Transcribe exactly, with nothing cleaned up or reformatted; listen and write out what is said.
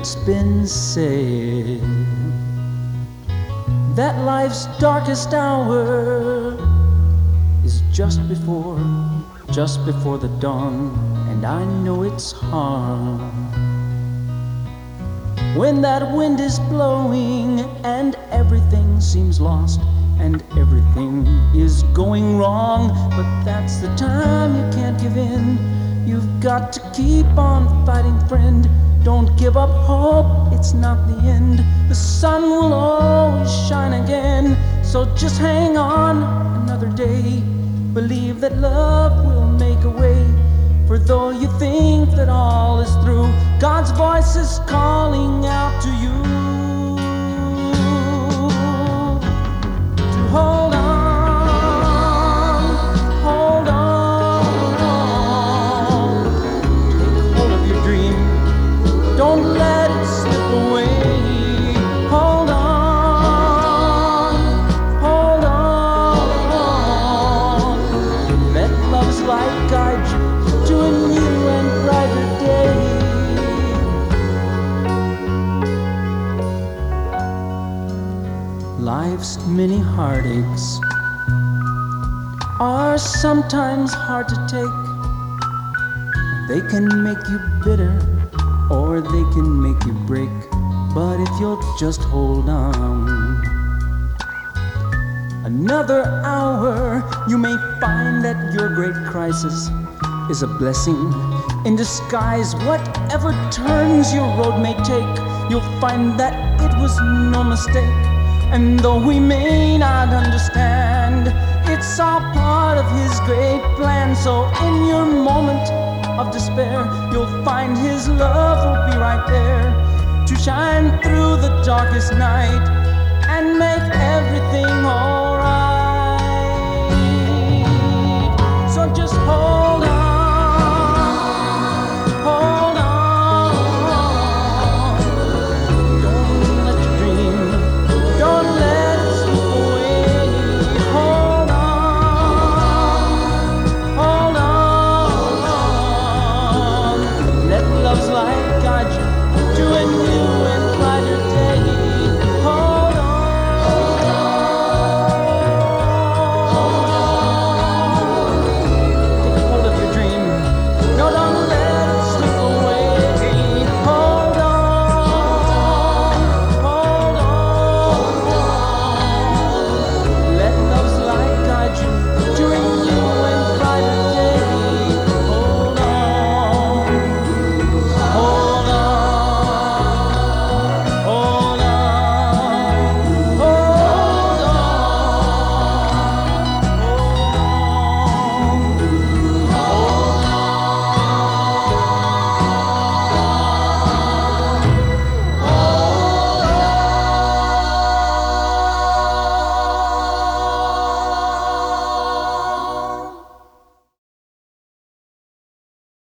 it's been said that life's darkest hour is just before, just before the dawn, and I know it's hard. When that wind is blowing and everything seems lost and everything is going wrong, but that's the time you can't give in. You've got to keep on fighting, friend. Don't give up hope, it's not the end. The sun will always shine again. So just hang on another day. Believe that love will make a way. For though you think that all is through, God's voice is calling out to you to hold on, hold on. Take hold of your dream, don't let it slip away. Hold on, hold on. Let love's light guide you to a new and brighter day. Life's many heartaches are sometimes hard to take. They can make you bitter or they can make you break, but if you'll just hold on another hour, you may find that your great crisis is a blessing in disguise. Whatever turns your road may take, you'll find that it was no mistake. And though we may not understand, it's all part of His great plan. So in your moment of despair, you'll find His love will be right there to shine through the darkest night and make everything all